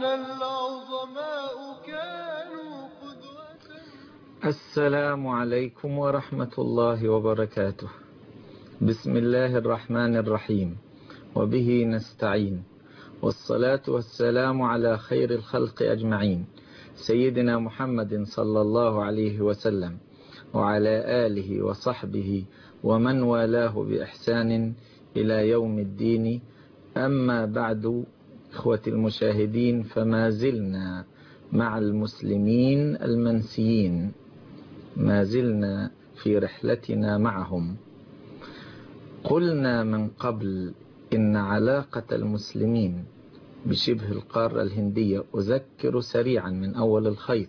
لنا العظماء كانوا قدوة. السلام عليكم ورحمة الله وبركاته. بسم الله الرحمن الرحيم، وبه نستعين، والصلاة والسلام على خير الخلق أجمعين، سيدنا محمد صلى الله عليه وسلم، وعلى آله وصحبه ومن والاه بإحسان إلى يوم الدين. أما بعد، إخوة المشاهدين، فما زلنا مع المسلمين المنسيين، ما زلنا في رحلتنا معهم. قلنا من قبل إن علاقة المسلمين بشبه القارة الهندية، أذكر سريعا من أول الخيط،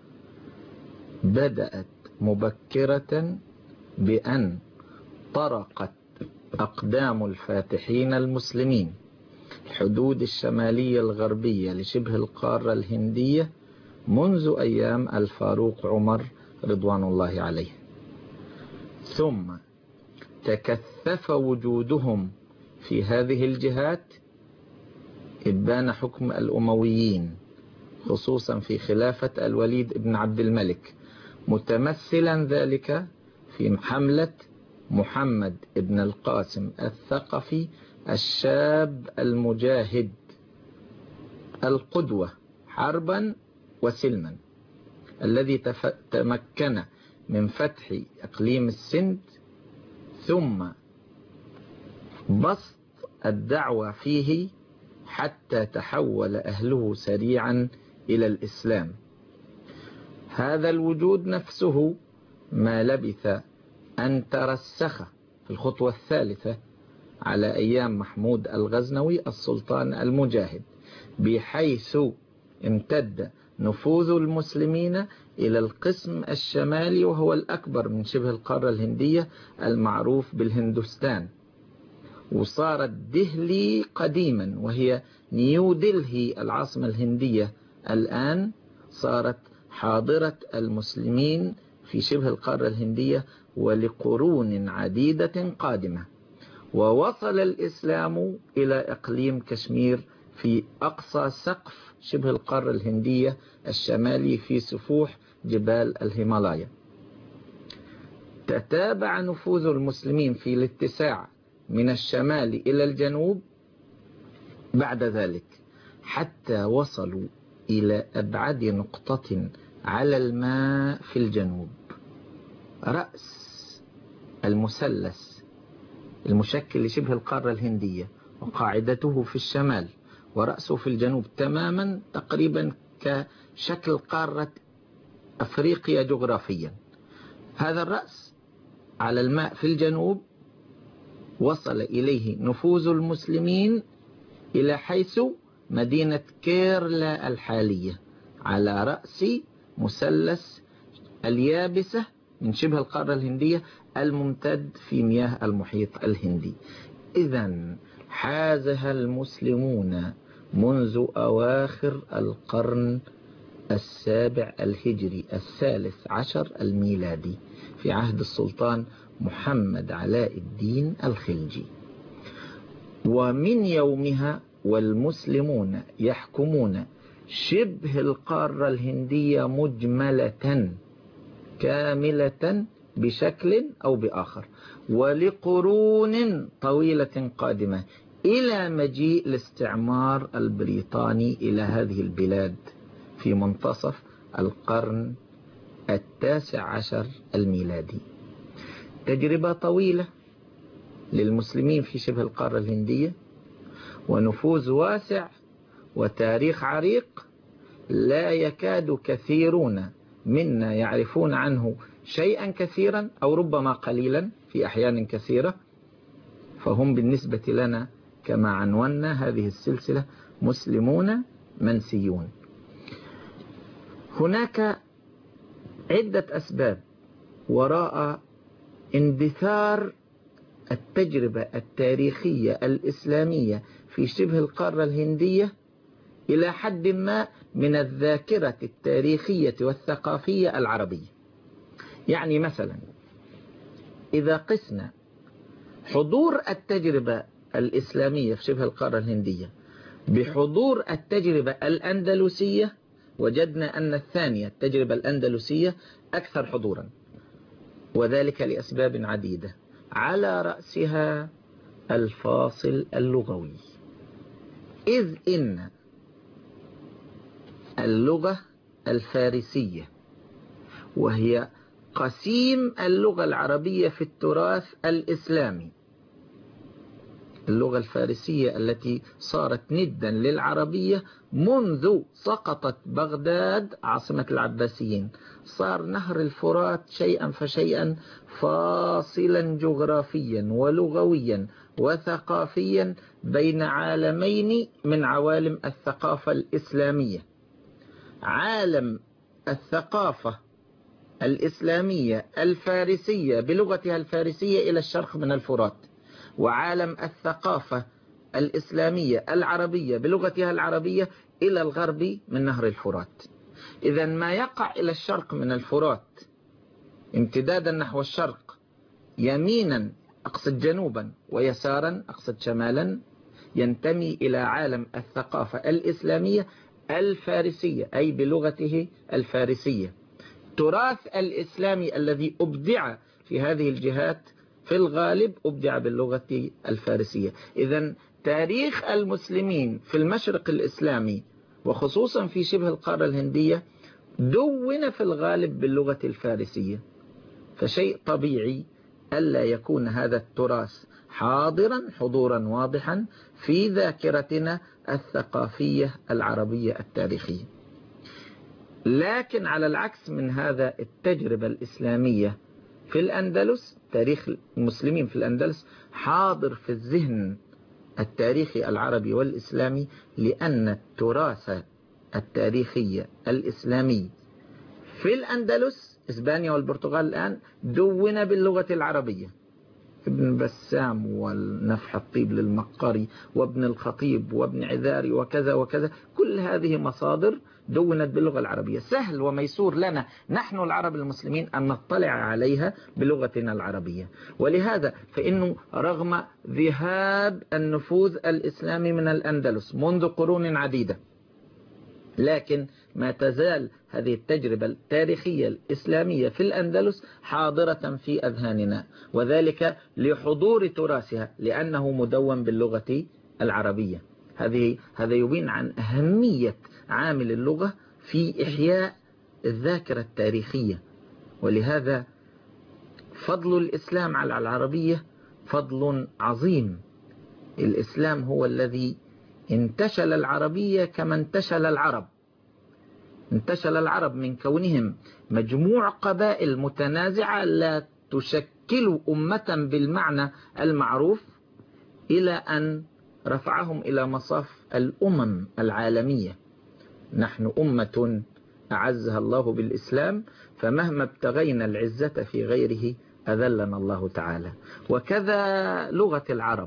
بدأت مبكرة بأن طرقت أقدام الفاتحين المسلمين الحدود الشمالية الغربية لشبه القارة الهندية منذ أيام الفاروق عمر رضوان الله عليه، ثم تكثف وجودهم في هذه الجهات إبان حكم الأمويين، خصوصا في خلافة الوليد بن عبد الملك، متمثلا ذلك في حملة محمد بن القاسم الثقفي الشاب المجاهد القدوة حربا وسلما، الذي تمكن من فتح إقليم السند، ثم بسط الدعوة فيه حتى تحول أهله سريعا إلى الإسلام. هذا الوجود نفسه ما لبث أن ترسخ في الخطوة الثالثة على أيام محمود الغزنوي السلطان المجاهد، بحيث امتد نفوذ المسلمين إلى القسم الشمالي، وهو الأكبر من شبه القارة الهندية، المعروف بالهندوستان. وصارت دهلي قديما، وهي نيو دلهي العاصمة الهندية الآن، صارت حاضرة المسلمين في شبه القارة الهندية ولقرون عديدة قادمة. ووصل الإسلام إلى إقليم كشمير في أقصى سقف شبه القارة الهندية الشمالي في سفوح جبال الهيمالايا. تتابع نفوذ المسلمين في الاتساع من الشمال إلى الجنوب بعد ذلك، حتى وصلوا إلى أبعد نقطة على الماء في الجنوب، رأس المثلث المشكل لشبه القارة الهندية، وقاعدته في الشمال ورأسه في الجنوب تماما، تقريبا كشكل قارة أفريقيا جغرافيا. هذا الرأس على الماء في الجنوب وصل إليه نفوذ المسلمين إلى حيث مدينة كيرلا الحالية، على رأس مثلث اليابسة من شبه القارة الهندية الممتد في مياه المحيط الهندي. إذن حازها المسلمون منذ أواخر القرن السابع الهجري الثالث عشر الميلادي، في عهد السلطان محمد علاء الدين الخلجي. ومن يومها والمسلمون يحكمون شبه القارة الهندية مجملة كاملة بشكل أو بآخر، ولقرون طويلة قادمة، إلى مجيء الاستعمار البريطاني إلى هذه البلاد في منتصف القرن التاسع عشر الميلادي. تجربة طويلة للمسلمين في شبه القارة الهندية، ونفوذ واسع، وتاريخ عريق لا يكاد كثيرون منا يعرفون عنه شيئا كثيرا، أو ربما قليلا في أحيان كثيرة. فهم بالنسبة لنا، كما عنونا هذه السلسلة، مسلمون منسيون. هناك عدة أسباب وراء اندثار التجربة التاريخية الإسلامية في شبه القارة الهندية إلى حد ما من الذاكرة التاريخية والثقافية العربية. يعني مثلا إذا قسنا حضور التجربة الإسلامية في شبه القارة الهندية بحضور التجربة الأندلسية وجدنا أن الثانية التجربة الأندلسية أكثر حضورا، وذلك لأسباب عديدة، على رأسها الفاصل اللغوي، إذ إن اللغة الفارسية وهي قسيم اللغة العربية في التراث الإسلامي، اللغة الفارسية التي صارت ندا للعربية منذ سقطت بغداد عاصمة العباسيين، صار نهر الفرات شيئا فشيئا فاصلا جغرافيا ولغويا وثقافيا بين عالمين من عوالم الثقافة الإسلامية، عالم الثقافة الإسلامية الفارسية بلغتها الفارسية إلى الشرق من الفرات، وعالم الثقافة الإسلامية العربية بلغتها العربية إلى الغرب من نهر الفرات. إذا ما يقع إلى الشرق من الفرات امتدادا نحو الشرق، يمينا أقصد جنوبا ويسارا أقصد شمالا، ينتمي إلى عالم الثقافة الإسلامية الفارسية، أي بلغته الفارسية. تراث الإسلامي الذي أبدع في هذه الجهات في الغالب أبدع باللغة الفارسية. إذن تاريخ المسلمين في المشرق الإسلامي وخصوصا في شبه القارة الهندية دون في الغالب باللغة الفارسية، فشيء طبيعي ألا يكون هذا التراث حاضرا حضورا واضحا في ذاكرتنا الثقافية العربية التاريخية. لكن على العكس من هذا، التجربة الإسلامية في الأندلس، تاريخ المسلمين في الأندلس حاضر في الذهن التاريخي العربي والإسلامي، لأن التراث التاريخي الإسلامي في الأندلس إسبانيا والبرتغال الآن دون باللغة العربية. ابن بسام والنفح الطيب للمقري وابن الخطيب وابن عذاري وكذا وكذا، كل هذه مصادر دونت باللغة العربية. سهل وميسور لنا نحن العرب المسلمين أن نطلع عليها بلغتنا العربية. ولهذا فإنه رغم ذهاب النفوذ الإسلامي من الأندلس منذ قرون عديدة، لكن ما تزال هذه التجربة التاريخية الإسلامية في الأندلس حاضرة في أذهاننا، وذلك لحضور تراثها لأنه مدون باللغة العربية. هذا يبين عن أهمية عامل اللغة في إحياء الذاكرة التاريخية. ولهذا فضل الإسلام على العربية فضل عظيم. الإسلام هو الذي انتشل العربية كما انتشل العرب. انتشل العرب من كونهم مجموع قبائل متنازعة لا تشكل أمة بالمعنى المعروف، إلى أن رفعهم إلى مصاف الأمم العالمية. نحن أمة أعزها الله بالإسلام، فمهما ابتغينا العزة في غيره أذلنا الله تعالى. وكذا لغة العرب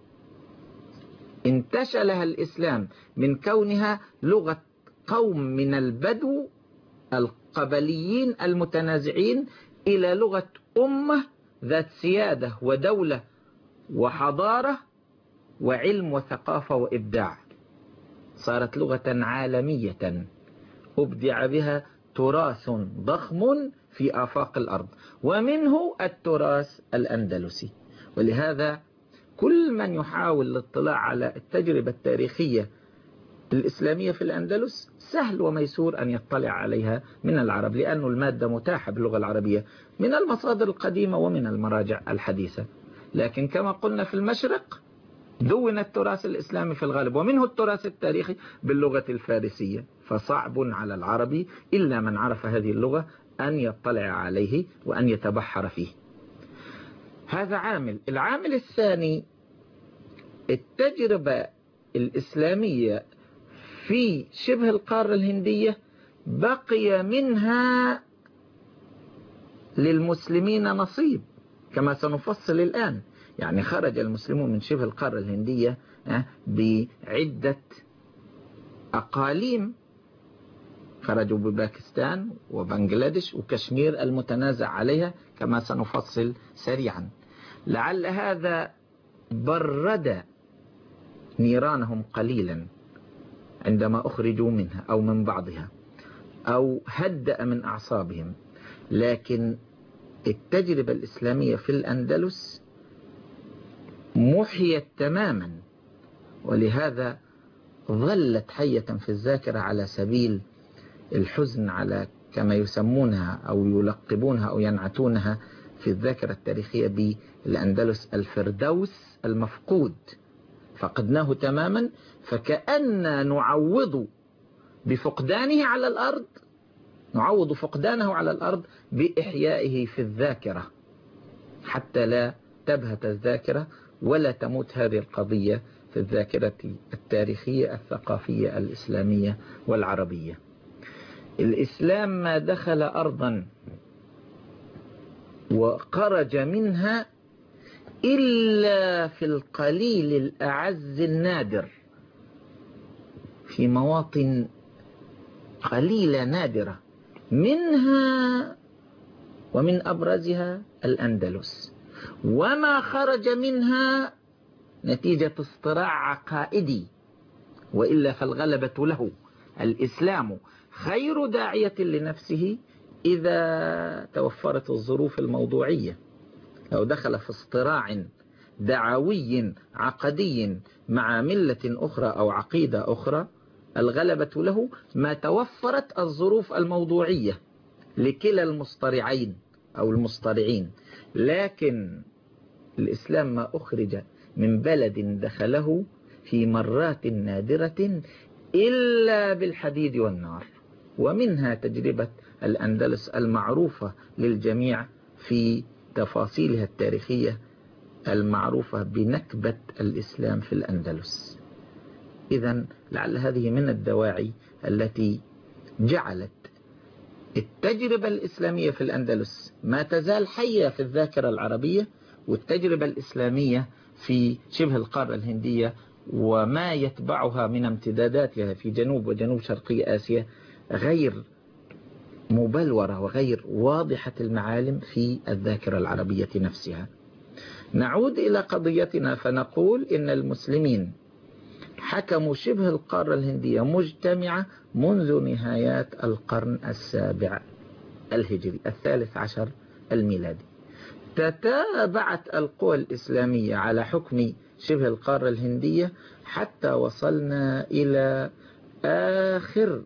انتشلها الإسلام من كونها لغة قوم من البدو القبليين المتنازعين إلى لغة أمة ذات سيادة ودولة وحضارة وعلم وثقافة وإبداع. صارت لغة عالمية أبدع بها تراث ضخم في آفاق الأرض، ومنه التراث الأندلسي. ولهذا كل من يحاول الاطلاع على التجربة التاريخية الإسلامية في الأندلس سهل وميسور أن يطلع عليها من العرب، لأن المادة متاحة باللغة العربية من المصادر القديمة ومن المراجع الحديثة. لكن كما قلنا في المشرق دون التراث الإسلامي في الغالب، ومنه التراث التاريخي باللغة الفارسية، فصعب على العربي إلا من عرف هذه اللغة أن يطلع عليه وأن يتبحر فيه. هذا عامل. العامل الثاني، التجربة الإسلامية في شبه القارة الهندية بقي منها للمسلمين نصيب كما سنفصل الآن. يعني خرج المسلمون من شبه القارة الهندية بعدة أقاليم، خرجوا بباكستان وبنغلاديش وكشمير المتنازع عليها كما سنفصل سريعا. لعل هذا برد نيرانهم قليلا، عندما أخرجوا منها أو من بعضها، أو هدأ من أعصابهم. لكن التجربة الإسلامية في الأندلس محيت تماما، ولهذا ظلت حية في الذاكرة على سبيل الحزن على كما يسمونها أو يلقبونها أو ينعتونها في الذاكرة التاريخية بالأندلس الفردوس المفقود. فقدناه تماما، فكأن نعوض بفقدانه على الأرض، نعوض فقدانه على الأرض بإحيائه في الذاكرة، حتى لا تبهت الذاكرة ولا تموت هذه القضية في الذاكرة التاريخية الثقافية الإسلامية والعربية. الإسلام ما دخل أرضا وخرج منها إلا في القليل الأعز النادر، في مواطن قليلة نادرة، منها ومن أبرزها الأندلس، وما خرج منها نتيجة اصطراع عقائدي، وإلا فالغلبة له. الإسلام خير داعية لنفسه إذا توفرت الظروف الموضوعية. لو دخل في اصطراع دعوي عقدي مع ملة أخرى أو عقيدة أخرى، الغلبة له ما توفرت الظروف الموضوعية لكلا المصطرعين أو المصطرعين. لكن الإسلام ما أخرج من بلد دخله في مرات نادرة إلا بالحديد والنار، ومنها تجربة الأندلس المعروفة للجميع في تفاصيلها التاريخية المعروفة بنكبة الإسلام في الأندلس. إذن لعل هذه من الدواعي التي جعلت التجربة الإسلامية في الأندلس ما تزال حية في الذاكرة العربية، والتجربة الإسلامية في شبه القارة الهندية وما يتبعها من امتداداتها في جنوب وجنوب شرقي آسيا غير مبلورة وغير واضحة المعالم في الذاكرة العربية نفسها. نعود إلى قضيتنا فنقول إن المسلمين حكموا شبه القارة الهندية مجتمعة منذ نهايات القرن السابع الهجري، 13 الميلادي. تتابعت القوى الإسلامية على حكم شبه القارة الهندية حتى وصلنا إلى آخر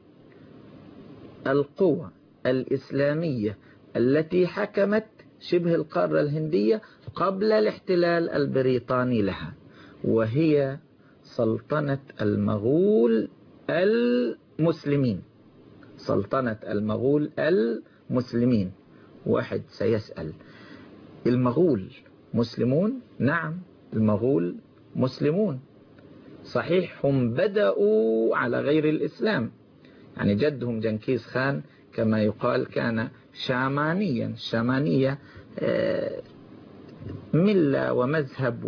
القوى الإسلامية التي حكمت شبه القارة الهندية قبل الاحتلال البريطاني لها، وهي سلطنة المغول المسلمين. سلطنة المغول المسلمين. واحد سيسأل: المغول مسلمون؟ نعم، المغول مسلمون صحيح. هم بدأوا على غير الإسلام، يعني جدهم جنكيز خان كما يقال كان شامانيا. شامانية ملة ومذهب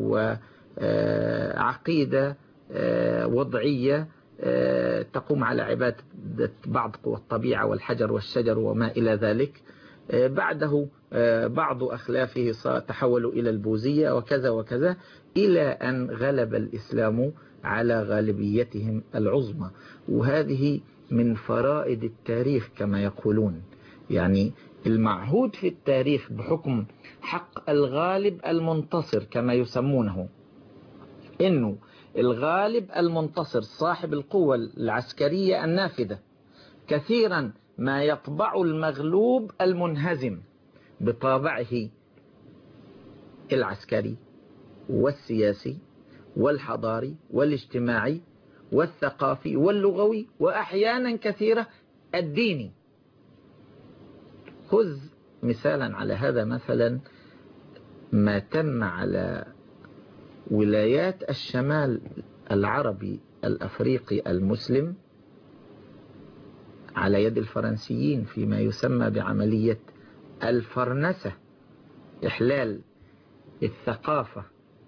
وعقيدة وضعية تقوم على عبادة بعض قوى الطبيعة والحجر والشجر وما إلى ذلك. بعده بعض أخلافه تحولوا إلى البوذية وكذا وكذا، إلى أن غلب الإسلام على غالبيتهم العظمى. وهذه من فرائد التاريخ كما يقولون، يعني المعهود في التاريخ بحكم حق الغالب المنتصر كما يسمونه، إنه الغالب المنتصر صاحب القوة العسكرية النافذة كثيرا ما يطبع المغلوب المنهزم بطابعه العسكري والسياسي والحضاري والاجتماعي والثقافي واللغوي، وأحيانا كثيرة الديني. خذ مثالا على هذا، مثلا ما تم على ولايات الشمال العربي الأفريقي المسلم على يد الفرنسيين فيما يسمى بعملية الفرنسة، إحلال الثقافة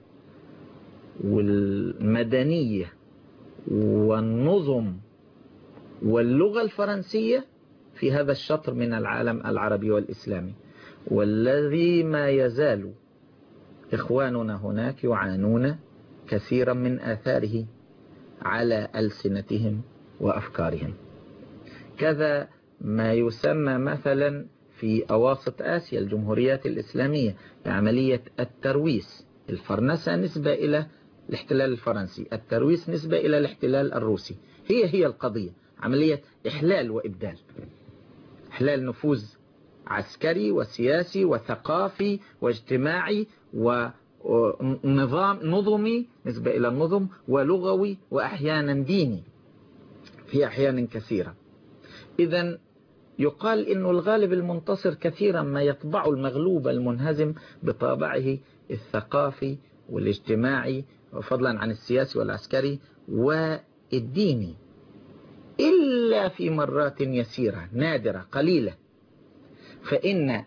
والمدنية والنظم واللغة الفرنسية في هذا الشطر من العالم العربي والإسلامي، والذي ما يزال إخواننا هناك يعانون كثيرا من آثاره على ألسنتهم وأفكارهم. كذا ما يسمى مثلا في أواسط آسيا الجمهوريات الإسلامية بعملية الترويس. الفرنسة نسبة إلى الاحتلال الفرنسي، الترويس نسبة إلى الاحتلال الروسي. هي القضية، عملية إحلال وإبدال، إحلال نفوذ عسكري وسياسي وثقافي واجتماعي ونظام نظمي نسبة إلى النظم، ولغوي، وأحيانا ديني في أحيان كثيرة. إذن يقال إنه الغالب المنتصر كثيرا ما يطبع المغلوب المنهزم بطابعه الثقافي والاجتماعي، فضلا عن السياسي والعسكري والديني، إلا في مرات يسيرة نادرة قليلة، فإن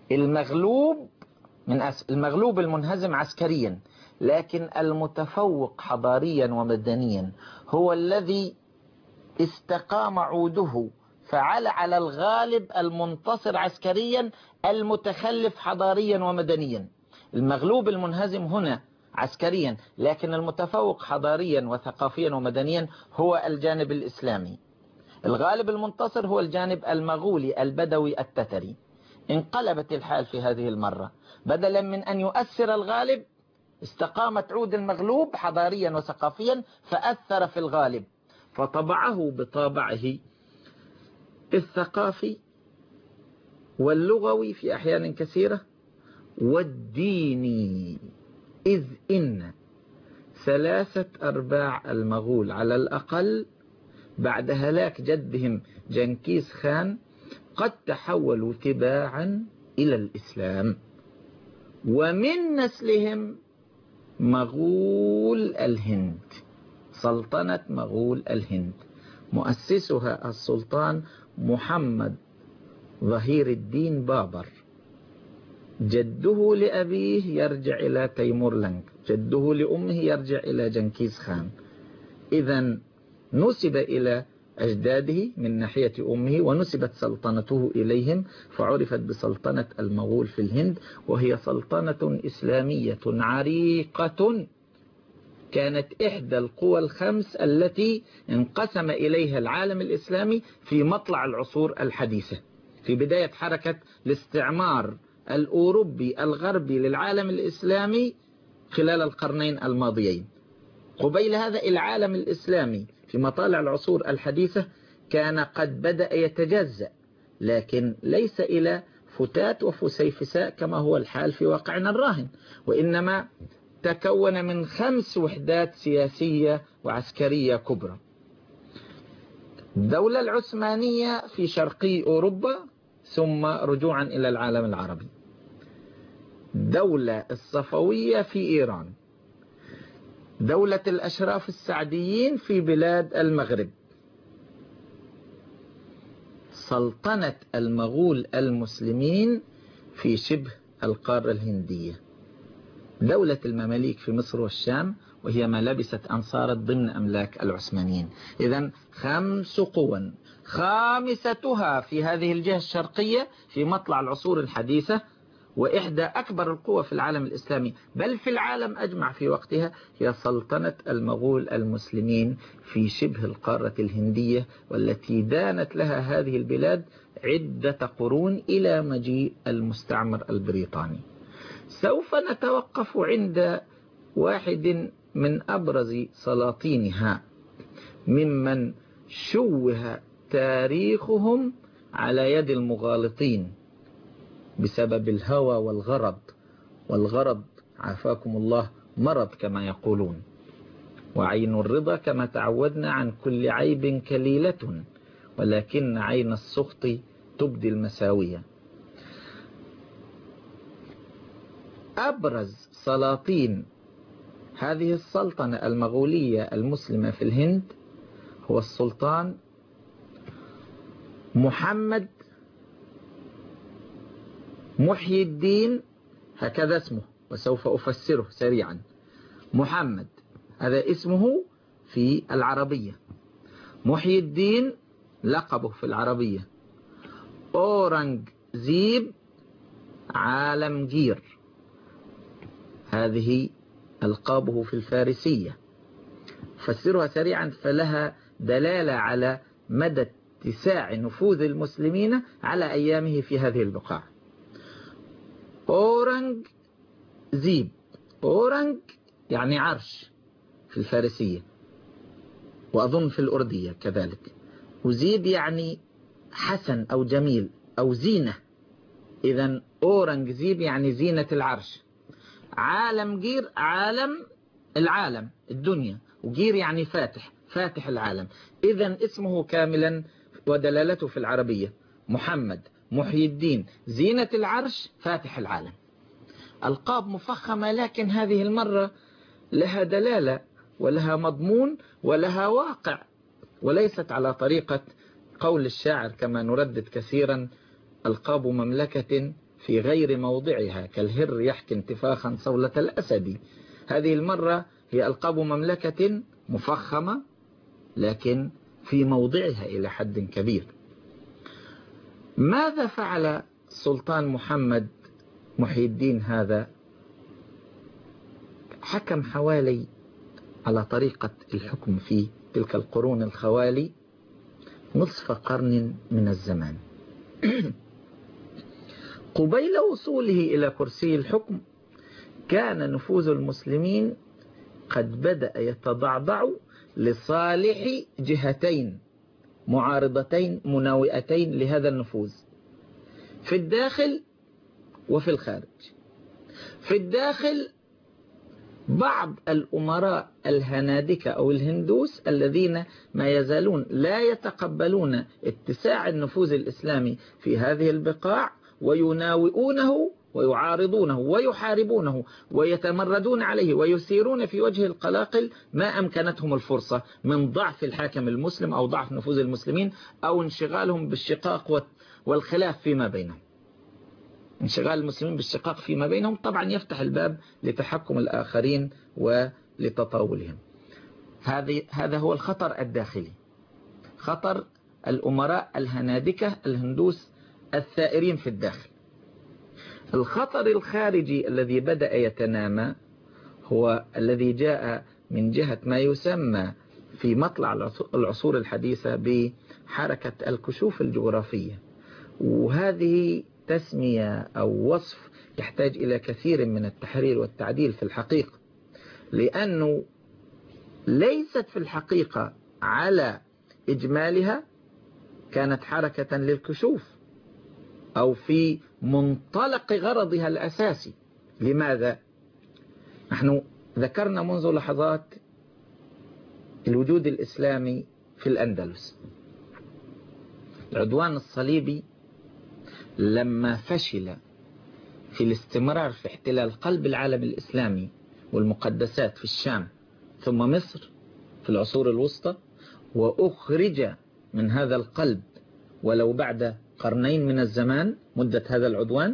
المغلوب المنهزم عسكريا لكن المتفوق حضاريا ومدنيا هو الذي استقام عوده، فعل على الغالب المنتصر عسكريا المتخلف حضاريا ومدنيا. المغلوب المنهزم هنا عسكريا، لكن المتفوق حضاريا وثقافيا ومدنيا هو الجانب الإسلامي. الغالب المنتصر هو الجانب المغولي البدوي التتري. انقلبت الحال في هذه المرة، بدلا من أن يؤثر الغالب استقامت عود المغلوب حضاريا وثقافيا فأثر في الغالب، فطبعه بطابعه الثقافي واللغوي في أحيان كثيرة والديني، إذ إن 3/4 المغول على الأقل بعد هلاك جدهم جنكيز خان قد تحولوا تباعا إلى الإسلام، ومن نسلهم مغول الهند، سلطنة مغول الهند مؤسسها السلطان محمد ظهير الدين بابر. جده لأبيه يرجع إلى تيمور لنك، جده لأمه يرجع إلى جنكيز خان. إذن نسب إلى أجداده من ناحية أمه، ونسبت سلطنته إليهم، فعرفت بسلطنة المغول في الهند، وهي سلطنة إسلامية عريقة كانت إحدى القوى الخمس التي انقسم إليها العالم الإسلامي في مطلع العصور الحديثة، في بداية حركة الاستعمار الأوروبي الغربي للعالم الإسلامي خلال القرنين الماضيين. قبيل هذا العالم الإسلامي في مطالع العصور الحديثة كان قد بدأ يتجزأ، لكن ليس إلى فتات وفسيفساء كما هو الحال في واقعنا الراهن، وإنما تكون من 5 وحدات سياسية وعسكرية كبرى. الدولة العثمانية في شرقي أوروبا، ثم رجوعا إلى العالم العربي. الدولة الصفوية في إيران. دولة الأشراف السعديين في بلاد المغرب. سلطنة المغول المسلمين في شبه القارة الهندية. دولة المماليك في مصر والشام، وهي ما لبست أن صارت ضمن أملاك العثمانيين. إذن 5 قوى، خامستها في هذه الجهة الشرقية في مطلع العصور الحديثة، وإحدى أكبر القوى في العالم الإسلامي بل في العالم أجمع في وقتها، هي سلطنة المغول المسلمين في شبه القارة الهندية، والتي دانت لها هذه البلاد عدة قرون إلى مجيء المستعمر البريطاني. سوف نتوقف عند واحد من أبرز سلاطينها ممن شوه تاريخهم على يد المغالطين بسبب الهوى والغرض عافاكم الله مرض كما يقولون، وعين الرضا كما تعودنا عن كل عيب كليلة، ولكن عين السخط تبدي المساوية. أبرز سلاطين هذه السلطنة المغولية المسلمة في الهند هو السلطان محمد محي الدين، هكذا اسمه وسوف أفسره سريعا. محمد هذا اسمه في العربية، محي الدين لقبه في العربية، أورنغزيب عالمجير هذه ألقابه في الفارسية. فسرها سريعا، فلها دلالة على مدى اتساع نفوذ المسلمين على أيامه في هذه البقاع. أورنج زيب، أورنج يعني عرش في الفارسية، وأظن في الأردية كذلك، وزيب يعني حسن أو جميل أو زينة. إذن أورنج زيب يعني زينة العرش. عالم جير، عالم العالم الدنيا، وجير يعني فاتح، فاتح العالم. إذن اسمه كاملا ودلالته في العربية محمد محي الدين زينة العرش فاتح العالم. ألقاب مفخمة، لكن هذه المرة لها دلالة ولها مضمون ولها واقع، وليست على طريقة قول الشاعر كما نردد كثيرا: ألقاب مملكة في غير موضعها كالهر يحكي انتفاخا صولة الأسد. هذه المرة هي ألقاب مملكة مفخمة لكن في موضعها إلى حد كبير. ماذا فعل السلطان محمد محي الدين هذا؟ حكم حوالي على طريقة الحكم في تلك القرون الخوالي نصف قرن من الزمان. قبيل وصوله إلى كرسي الحكم كان نفوذ المسلمين قد بدأ يتضعضع لصالح جهتين معارضتين مناوئتين لهذا النفوذ، في الداخل وفي الخارج. في الداخل بعض الأمراء الهنادكة أو الهندوس الذين ما يزالون لا يتقبلون اتساع النفوذ الإسلامي في هذه البقاع، ويناوئونه ويعارضونه ويحاربونه ويتمردون عليه ويثيرون في وجه القلاقل ما أمكنتهم الفرصة من ضعف الحاكم المسلم أو ضعف نفوذ المسلمين أو انشغالهم بالشقاق والخلاف فيما بينهم. انشغال المسلمين بالشقاق فيما بينهم طبعا يفتح الباب لتحكم الآخرين ولتطاولهم. هذا هو الخطر الداخلي، خطر الأمراء الهنادكة الهندوس الثائرين في الداخل. الخطر الخارجي الذي بدأ يتنامى هو الذي جاء من جهة ما يسمى في مطلع العصور الحديثة بحركة الكشوف الجغرافية، وهذه تسمية أو وصف يحتاج إلى كثير من التحرير والتعديل في الحقيقة، لأنه ليست في الحقيقة على إجمالها كانت حركة للكشوف أو في منطلق غرضها الأساسي. لماذا؟ نحن ذكرنا منذ لحظات الوجود الإسلامي في الأندلس. العدوان الصليبي لما فشل في الاستمرار في احتلال قلب العالم الإسلامي والمقدسات في الشام ثم مصر في العصور الوسطى، وأخرج من هذا القلب ولو بعد قرنين من الزمان مدة هذا العدوان،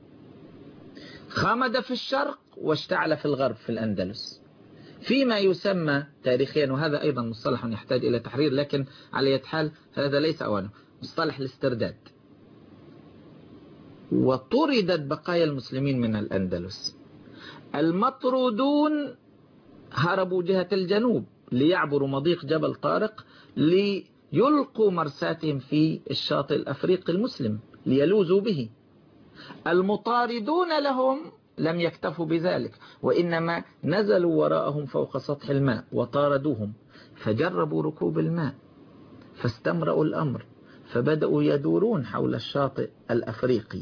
خمد في الشرق واشتعل في الغرب في الأندلس فيما يسمى تاريخيا، وهذا أيضا مصطلح يحتاج إلى تحرير لكن على أي حال هذا ليس أوانه، مصطلح الاسترداد. وطردت بقايا المسلمين من الأندلس، المطرودون هربوا جهة الجنوب ليعبروا مضيق جبل طارق ليلقوا مرساتهم في الشاطئ الأفريقي المسلم ليلوذوا به. المطاردون لهم لم يكتفوا بذلك، وإنما نزلوا وراءهم فوق سطح الماء وطاردوهم، فجربوا ركوب الماء فاستمرأوا الأمر، فبدأوا يدورون حول الشاطئ الأفريقي.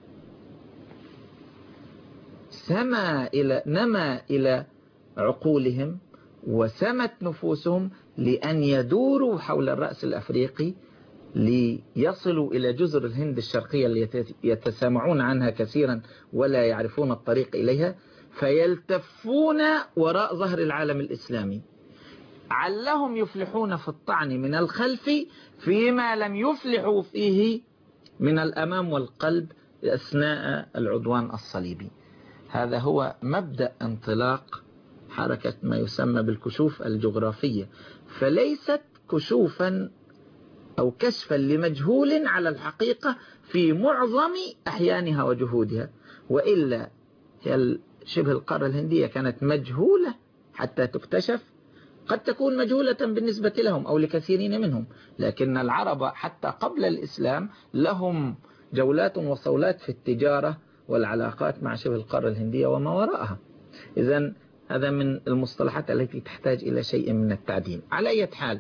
نما إلى عقولهم وسمت نفوسهم لأن يدوروا حول الرأس الأفريقي ليصلوا إلى جزر الهند الشرقية التي يتسامعون عنها كثيرا ولا يعرفون الطريق إليها، فيلتفون وراء ظهر العالم الإسلامي علهم يفلحون في الطعن من الخلف فيما لم يفلحوا فيه من الأمام والقلب أثناء العدوان الصليبي. هذا هو مبدأ انطلاق حركة ما يسمى بالكشوف الجغرافية، فليست كشوفا أو كشفا لمجهول على الحقيقة في معظم أحيانها وجهودها، وإلا هي شبه القارة الهندية كانت مجهولة حتى تكتشف، قد تكون مجهولة بالنسبة لهم أو لكثيرين منهم، لكن العرب حتى قبل الإسلام لهم جولات وصولات في التجارة والعلاقات مع شبه القارة الهندية وما وراءها. إذن هذا من المصطلحات التي تحتاج إلى شيء من التعديل. على أي حال،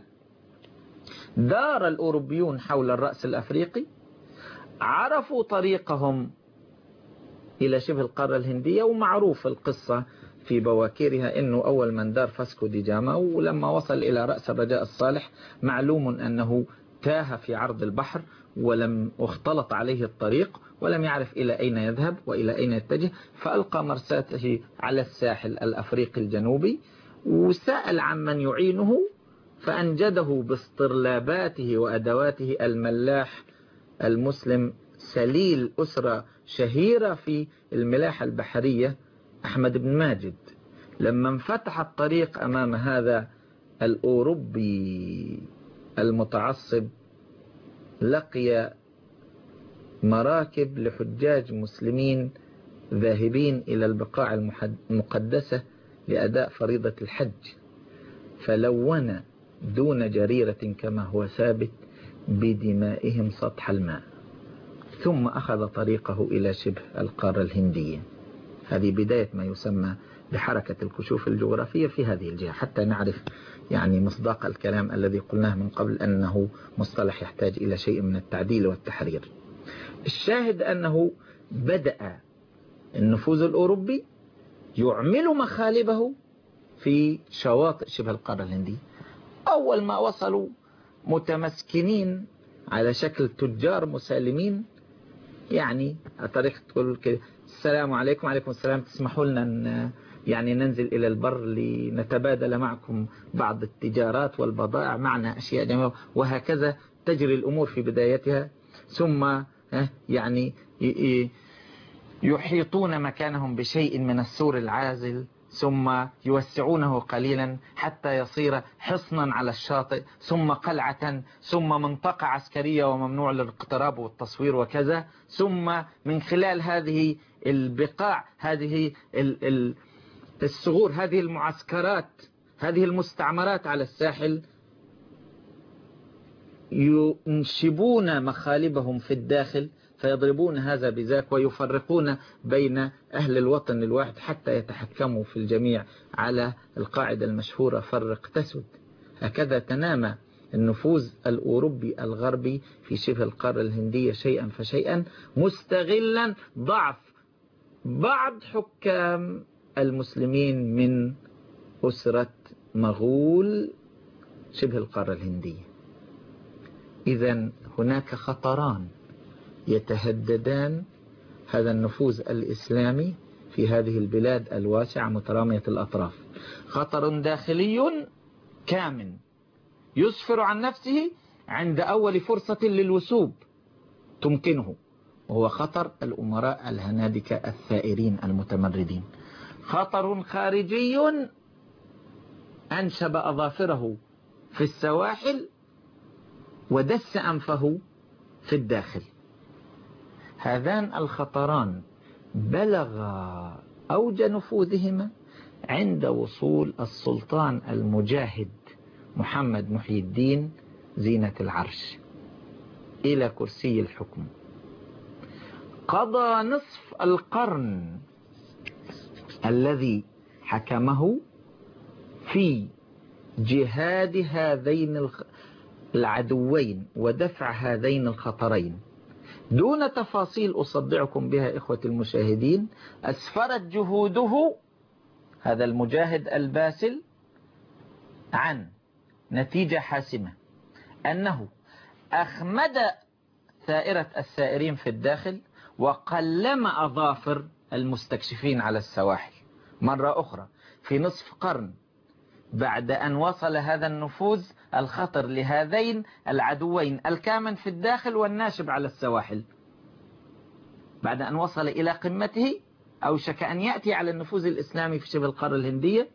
دار الأوروبيون حول الرأس الأفريقي، عرفوا طريقهم إلى شبه القارة الهندية، ومعروف القصة في بواكيرها أنه أول من دار فاسكو دي جاما، ولما وصل إلى رأس الرجاء الصالح معلوم أنه تاه في عرض البحر ولم اختلط عليه الطريق ولم يعرف إلى أين يذهب وإلى أين يتجه، فألقى مرساته على الساحل الأفريقي الجنوبي وسأل عن من يعينه، فأنجده باصطرلاباته وأدواته الملاح المسلم سليل أسرة شهيرة في الملاحة البحرية أحمد بن ماجد. لما انفتح الطريق أمام هذا الأوروبي المتعصب، لقي مراكب لحجاج مسلمين ذاهبين إلى البقاع المقدسة لأداء فريضة الحج، فلون دون جريرة كما هو ثابت بدمائهم سطح الماء، ثم أخذ طريقه إلى شبه القارة الهندية. هذه بداية ما يسمى بحركة الكشوف الجغرافية في هذه الجهة، حتى نعرف يعني مصداق الكلام الذي قلناه من قبل أنه مصطلح يحتاج إلى شيء من التعديل والتحرير. الشاهد أنه بدأ النفوذ الأوروبي يعمل مخالبه في شواطئ شبه القارة الهندية. أول ما وصلوا متمسكنين على شكل تجار مسالمين، يعني طريقة تقول كده السلام عليكم، وعليكم السلام، تسمحوا لنا يعني ننزل إلى البر لنتبادل معكم بعض التجارات والبضائع، معنا أشياء جميلة، وهكذا تجري الأمور في بدايتها. ثم يعني يحيطون مكانهم بشيء من السور العازل، ثم يوسعونه قليلا حتى يصير حصنا على الشاطئ، ثم قلعة، ثم منطقة عسكرية وممنوع الاقتراب والتصوير وكذا، ثم من خلال هذه البقاع، هذه الصغور، هذه المعسكرات، هذه المستعمرات على الساحل، ينشبون مخالبهم في الداخل، فيضربون هذا بذاك ويفرقون بين أهل الوطن الواحد حتى يتحكموا في الجميع على القاعدة المشهورة فرق تسد. هكذا تنامى النفوذ الأوروبي الغربي في شبه القارة الهندية شيئا فشيئا، مستغلا ضعف بعض حكام المسلمين من أسرة مغول شبه القارة الهندية. إذن هناك خطران يتهددان هذا النفوذ الإسلامي في هذه البلاد الواسعة مترامية الأطراف. خطر داخلي كامن يسفر عن نفسه عند أول فرصة للوثوب تمكنه، وهو خطر الأمراء الهنادكة الثائرين المتمردين. خطر خارجي أنشب أظافره في السواحل ودس أنفه في الداخل. هذان الخطران بلغ أوج نفوذهما عند وصول السلطان المجاهد محمد محي الدين زينة العرش إلى كرسي الحكم. قضى نصف القرن الذي حكمه في جهاد هذين العدوين ودفع هذين الخطرين دون تفاصيل أصدعكم بها إخوة المشاهدين. أسفرت جهوده هذا المجاهد الباسل عن نتيجة حاسمة، أنه أخمد ثائرة السائرين في الداخل وقلم أظافر المستكشفين على السواحل. مرة أخرى في نصف قرن بعد أن وصل هذا النفوذ الخطر لهذين العدوين الكامن في الداخل والناشب على السواحل، بعد أن وصل إلى قمته أوشك أن يأتي على النفوذ الإسلامي في شبه القارة الهندية،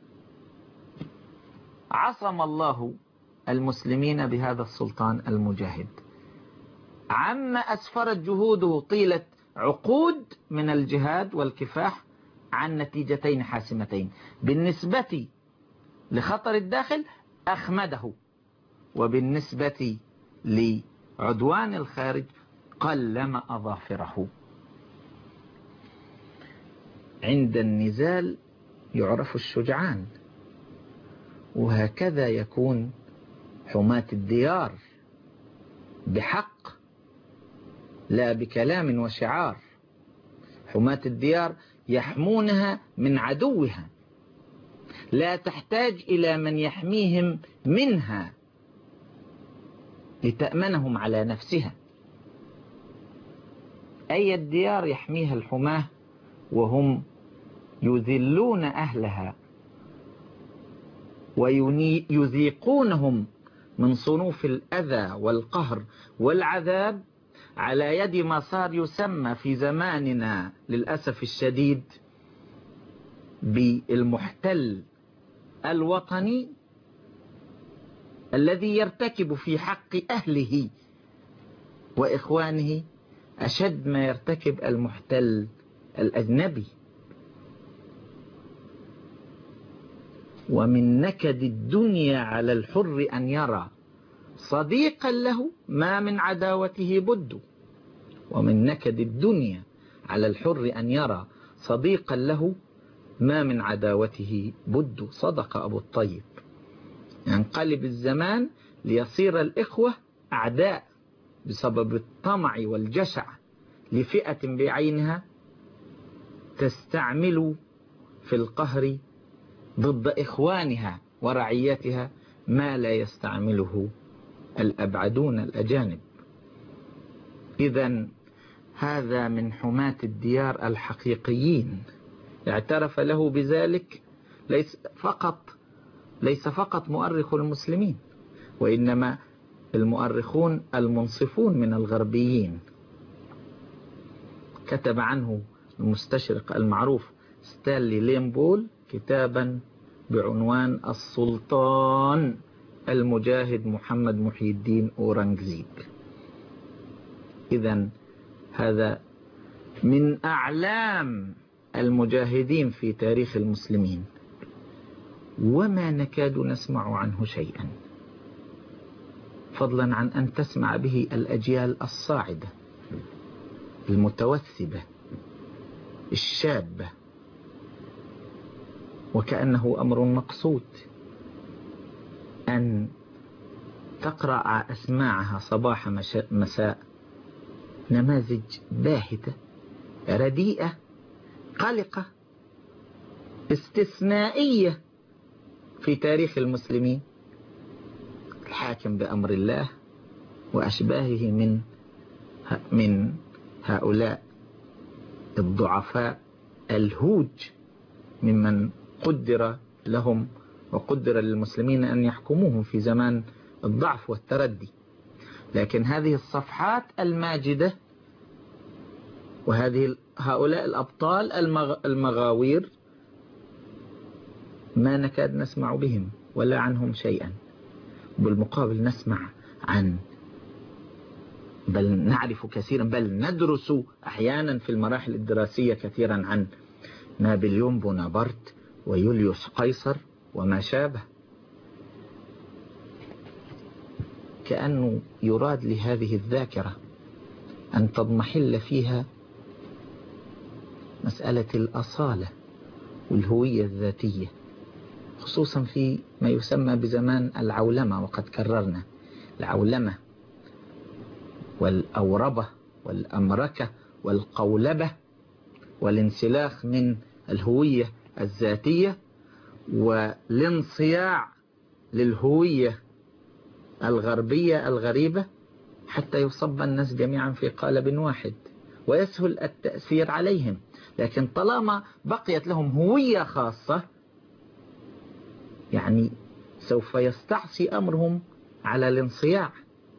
عصم الله المسلمين بهذا السلطان المجاهد عما أسفرت جهوده طيلة عقود من الجهاد والكفاح عن نتيجتين حاسمتين. بالنسبة لخطر الداخل أخمده، وبالنسبة لعدوان الخارج قلم أظافره. عند النزال يعرف الشجعان، وهكذا يكون حماة الديار بحق لا بكلام وشعار. حماة الديار يحمونها من عدوها، لا تحتاج إلى من يحميهم منها لتأمنهم على نفسها. أي الديار يحميها الحماة وهم يذلون أهلها ويذيقونهم من صنوف الأذى والقهر والعذاب على يد ما صار يسمى في زماننا للأسف الشديد بالمحتل الوطني، الذي يرتكب في حق أهله وإخوانه أشد ما يرتكب المحتل الأجنبي. ومن نكد الدنيا على الحر أن يرى صديقا له ما من عداوته بد. ومن نكد الدنيا على الحر أن يرى صديقا له ما من عداوته بد. صدق أبو الطيب. ينقلب الزمان ليصير الإخوة أعداء بسبب الطمع والجشع لفئة بعينها تستعمل في القهر ضد إخوانها ورعيتها ما لا يستعمله الأبعدون الأجانب. إذن هذا من حماة الديار الحقيقيين، اعترف له بذلك ليس فقط مؤرخ المسلمين، وإنما المؤرخون المنصفون من الغربيين. كتب عنه المستشرق المعروف ستانلي ليمبول كتابا بعنوان السلطان المجاهد محمد محي الدين أورنغزيب. إذن هذا من أعلام المجاهدين في تاريخ المسلمين، وما نكاد نسمع عنه شيئا، فضلا عن أن تسمع به الأجيال الصاعدة المتوثبة الشابة، وكأنه أمر مقصود أن تقرأ أسماعها صباح مساء نماذج باهتة رديئة قلقة استثنائية في تاريخ المسلمين، الحاكم بأمر الله وأشباهه من هؤلاء الضعفاء الهوج ممن قدر لهم وقدر للمسلمين أن يحكموهم في زمان الضعف والتردي. لكن هذه الصفحات الماجدة هؤلاء الأبطال المغاوير ما نكاد نسمع بهم ولا عنهم شيئا. بالمقابل نسمع بل نعرف كثيرا، بل ندرس أحيانا في المراحل الدراسية كثيرا عن نابليون بونابرت ويوليوس قيصر وما شابه، كأنه يراد لهذه الذاكرة أن تضمحل فيها مسألة الأصالة والهوية الذاتية، خصوصا في ما يسمى بزمان العولمة. وقد كررنا العولمة والأوربة والأمركة والقولبة والانسلاخ من الهوية الذاتية والانصياع للهوية الغربية الغريبة حتى يصب الناس جميعا في قالب واحد ويسهل التأثير عليهم. لكن طالما بقيت لهم هوية خاصة يعني سوف يستعصي أمرهم على الانصياع.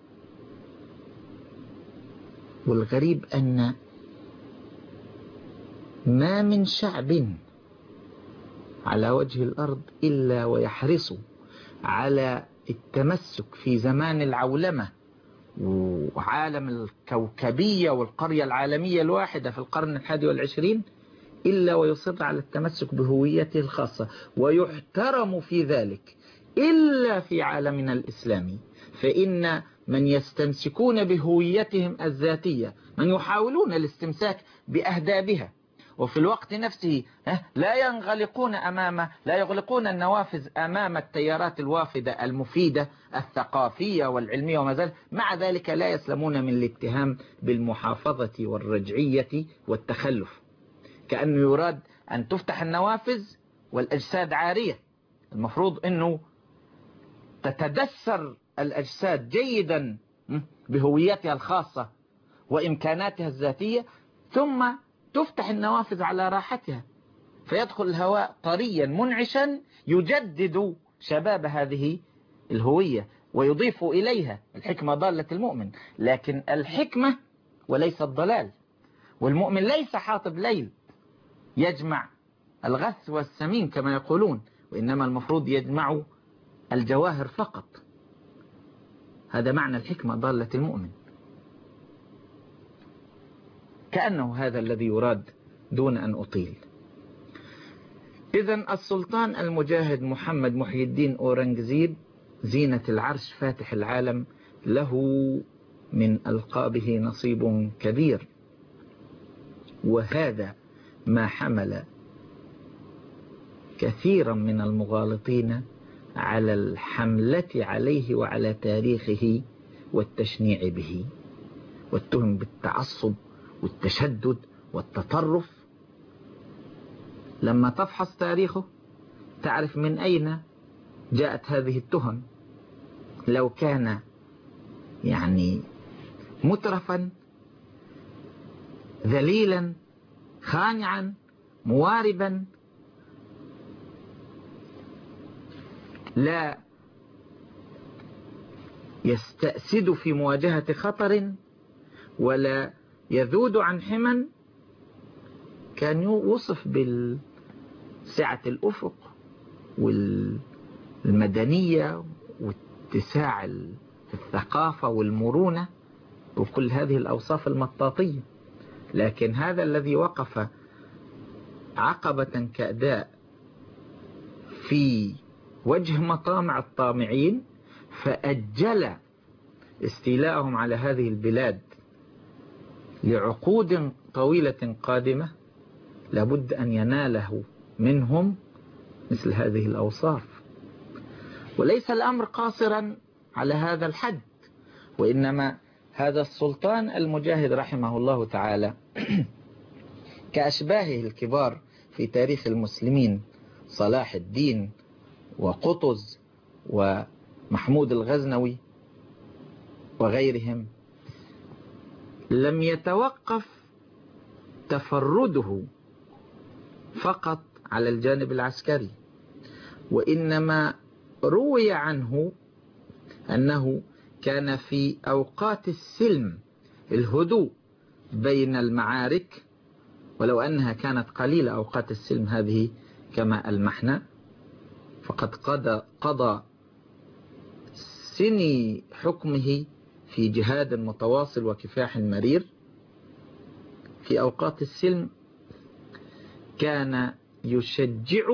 والغريب أن ما من شعب على وجه الأرض إلا ويحرص على التمسك في زمان العولمة وعالم الكوكبية والقرية العالمية الواحدة في القرن 21 إلا ويصر على التمسك بهويته الخاصة ويحترم في ذلك، إلا في عالمنا الإسلامي، فإن من يستمسكون بهويتهم الذاتية، من يحاولون الاستمساك بأهدابها، وفي الوقت نفسه لا يغلقون النوافذ أمام التيارات الوافدة المفيدة الثقافية والعلمية وما ذلك، مع ذلك لا يسلمون من الاتهام بالمحافظة والرجعية والتخلف، كأنه يراد أن تفتح النوافذ والأجساد عارية. المفروض أنه تتدثر الأجساد جيدا بهويتها الخاصة وإمكاناتها الذاتية، ثم تفتح النوافذ على راحتها، فيدخل الهواء طريا منعشا يجدد شباب هذه الهوية ويضيف إليها. الحكمة ضالة المؤمن، لكن الحكمة وليس الضلال، والمؤمن ليس حاطب ليل يجمع الغث والسمين كما يقولون، وإنما المفروض يجمع الجواهر فقط. هذا معنى الحكمة ضالة المؤمن، كأنه هذا الذي يراد دون أن أطيل. إذن السلطان المجاهد محمد محي الدين أورنغزيب زينة العرش فاتح العالم له من ألقابه نصيب كبير، وهذا ما حمل كثيرا من المغالطين على الحملة عليه وعلى تاريخه والتشنيع به والتهم بالتعصب والتشدد والتطرف. لما تفحص تاريخه تعرف من أين جاءت هذه التهم. لو كان مترفا ذليلا خانعا مواربا لا يستأسد في مواجهة خطر ولا يذود عن حمى، كان يوصف بالسعة الأفق والمدنية واتساع الثقافة والمرونة وكل هذه الأوصاف المطاطية. لكن هذا الذي وقف عقبة كأداء في وجه مطامع الطامعين فأجل استيلاءهم على هذه البلاد لعقود طويلة قادمة، لابد أن يناله منهم مثل هذه الأوصاف. وليس الأمر قاصرا على هذا الحد، وإنما هذا السلطان المجاهد رحمه الله تعالى كأشباهه الكبار في تاريخ المسلمين صلاح الدين وقطز ومحمود الغزنوي وغيرهم، لم يتوقف تفرده فقط على الجانب العسكري، وإنما روي عنه أنه كان في أوقات السلم الهدوء بين المعارك، ولو أنها كانت قليلة أوقات السلم هذه كما ألمحنا، فقد قضى سني حكمه في جهاد متواصل وكفاح مرير. في أوقات السلم كان يشجع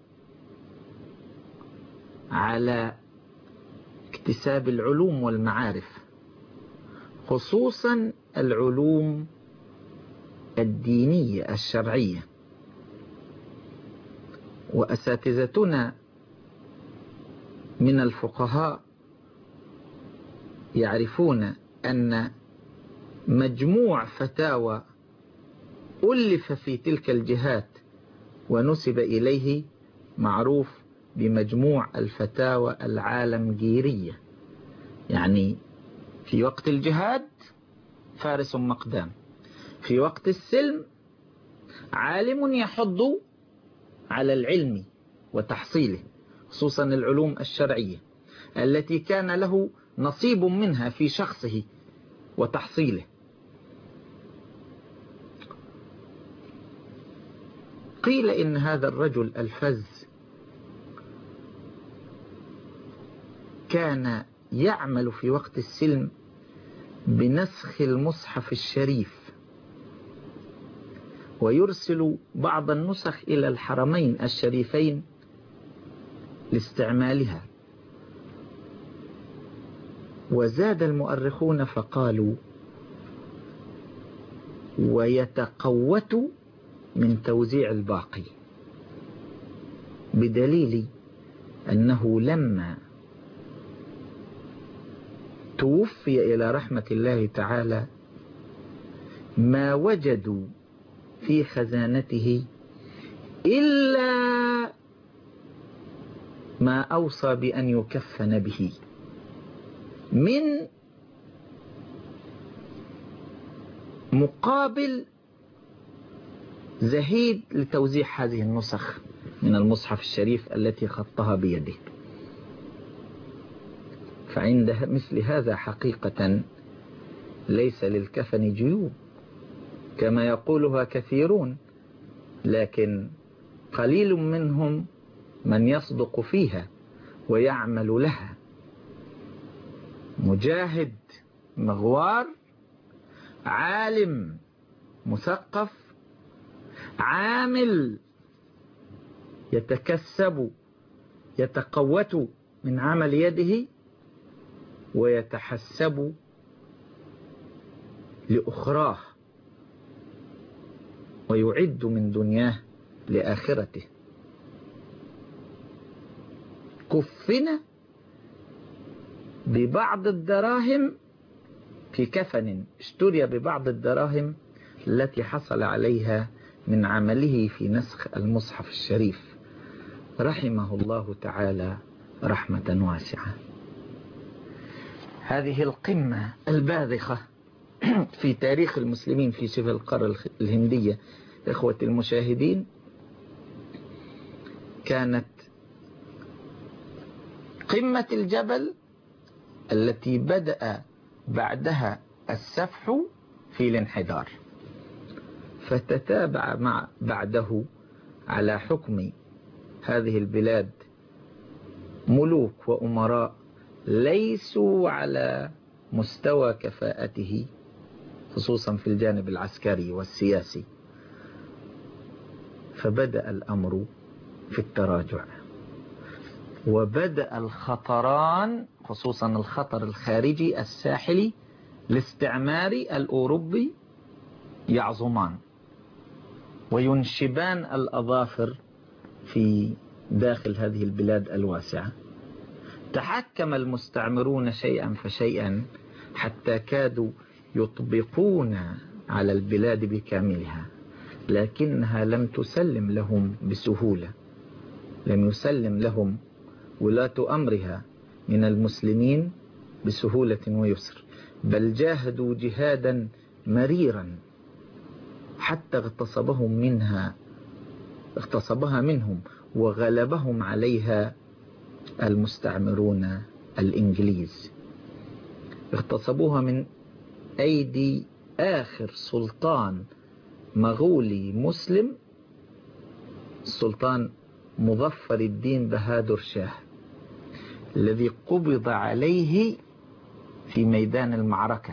على اكتساب العلوم والمعارف، خصوصا العلوم الدينية الشرعية. وأساتذتنا من الفقهاء يعرفون أن مجموع فتاوى ألف في تلك الجهات ونسب إليه معروف بمجموع الفتاوى العالمجيرية. يعني في وقت الجهاد فارس مقدام، في وقت السلم عالم يحض على العلم وتحصيله، خصوصا العلوم الشرعية التي كان له نصيب منها في شخصه وتحصيله. قيل إن هذا الرجل الفذ كان يعمل في وقت السلم بنسخ المصحف الشريف ويرسل بعض النسخ إلى الحرمين الشريفين لاستعمالها. وزاد المؤرخون فقالوا ويتقوت من توزيع الباقي، بدليل أنه لما توفي إلى رحمة الله تعالى ما وجدوا في خزانته إلا ما أوصى بأن يكفن به من مقابل زهيد لتوزيع هذه النسخ من المصحف الشريف التي خطها بيده. فعند مثل هذا حقيقة ليس للكفن جيوب كما يقولها كثيرون، لكن قليل منهم من يصدق فيها ويعمل لها. مجاهد مغوار عالم مثقف عامل يتكسب يتقوت من عمل يده ويتحسب لأخراه ويعد من دنياه لآخرته. كفن ببعض الدراهم في كفن اشتري ببعض الدراهم التي حصل عليها من عمله في نسخ المصحف الشريف، رحمه الله تعالى رحمة واسعة. هذه القمة الباذخة في تاريخ المسلمين في شبه القارة الهندية إخوة المشاهدين كانت قمة الجبل التي بدأ بعدها السفح في الانحدار، فتتابع بعده على حكم هذه البلاد ملوك وأمراء ليسوا على مستوى كفاءته خصوصا في الجانب العسكري والسياسي، فبدأ الأمر في التراجع، وبدأ الخطران خصوصا الخطر الخارجي الساحلي الاستعماري الأوروبي يعظمان وينشبان الأظافر في داخل هذه البلاد الواسعة. تحكم المستعمرون شيئا فشيئا حتى كادوا يطبقون على البلاد بكاملها، لكنها لم تسلم لهم بسهولة، لم يسلم لهم ولاة أمرها من المسلمين بسهولة ويسر، بل جاهدوا جهادا مريرا حتى اغتصبها منهم وغلبهم عليها المستعمرون الإنجليز. اغتصبوها من أيدي آخر سلطان مغولي مسلم، السلطان مظفر الدين بهادر شاه، الذي قبض عليه في ميدان المعركة.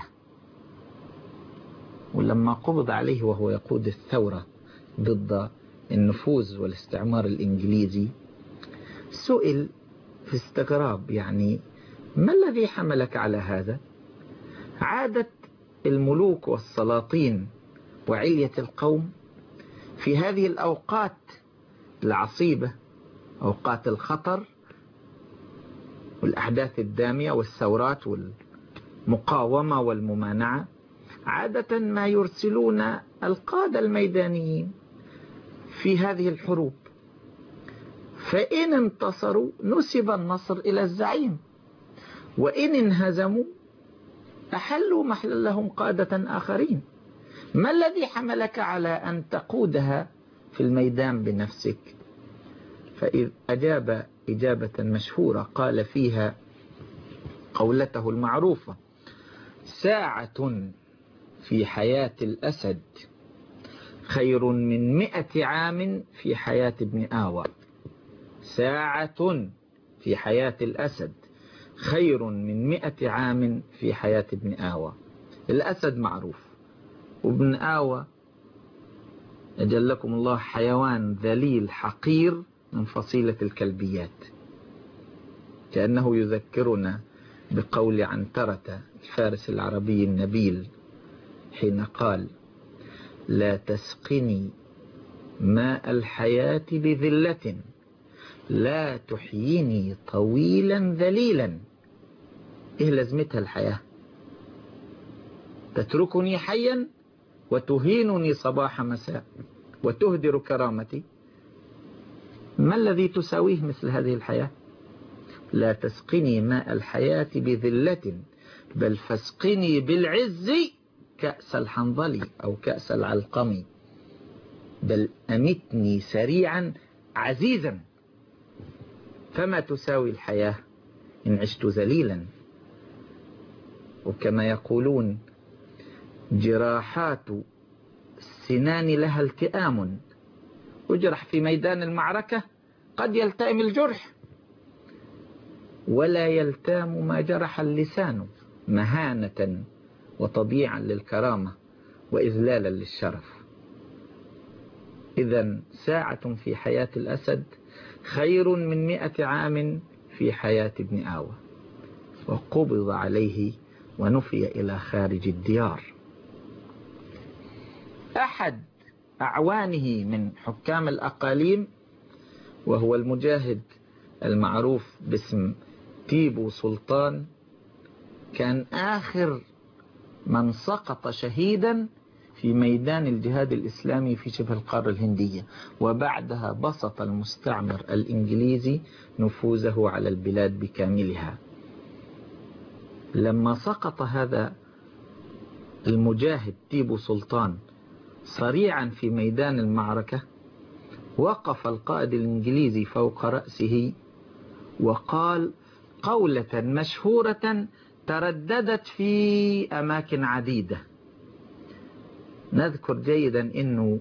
ولما قبض عليه وهو يقود الثورة ضد النفوذ والاستعمار الإنجليزي سئل في استغراب، يعني ما الذي حملك على هذا؟ عادت الملوك والسلاطين وعلية القوم في هذه الأوقات العصيبة، أوقات الخطر والأحداث الدامية والثورات والمقاومة والممانعة، عادة ما يرسلون القادة الميدانيين في هذه الحروب، فإن انتصروا نسب النصر إلى الزعيم، وإن انهزموا أحلوا محلهم قادة آخرين. ما الذي حملك على أن تقودها في الميدان بنفسك؟ فإذ أجاب إجابة مشهورة قال فيها قولته المعروفة: ساعة في حياة الأسد خير من 100 عام في حياة ابن آوى. ساعة في حياة الأسد خير من 100 عام في حياة ابن آوى. الأسد معروف، وابن آوى أجلكم الله حيوان ذليل حقير من فصيلة الكلبيات، كأنه يذكرنا بقول عنترة الفارس العربي النبيل حين قال: لا تسقني ماء الحياة بذلة، لا تحييني طويلا ذليلا. إيه لازمتها الحياة؟ تتركني حيا وتهينني صباح مساء وتهدر كرامتي. ما الذي تساويه مثل هذه الحياة؟ لا تسقني ماء الحياة بذلة، بل فاسقني بالعز كأس الحنظل أو كأس العلقم، بل أمتني سريعا عزيزا. فما تساوي الحياة إن عشت ذليلا؟ وكما يقولون: جراحات السنان لها التئام، أجرح في ميدان المعركة قد يلتئم الجرح، ولا يلتام ما جرح اللسان، مهانة وتضييعا للكرامة وإذلالا للشرف. إذن ساعة في حياة الأسد خير من 100 عام في حياة ابن آوى. وقبض عليه ونفي إلى خارج الديار. أحد أعوانه من حكام الأقاليم وهو المجاهد المعروف باسم تيبو سلطان، كان آخر من سقط شهيدا في ميدان الجهاد الإسلامي في شبه القارة الهندية، وبعدها بسط المستعمر الإنجليزي نفوذه على البلاد بكاملها. لما سقط هذا المجاهد تيبو سلطان صريعا في ميدان المعركة، وقف القائد الإنجليزي فوق رأسه وقال قولة مشهورة ترددت في أماكن عديدة. نذكر جيدا أنه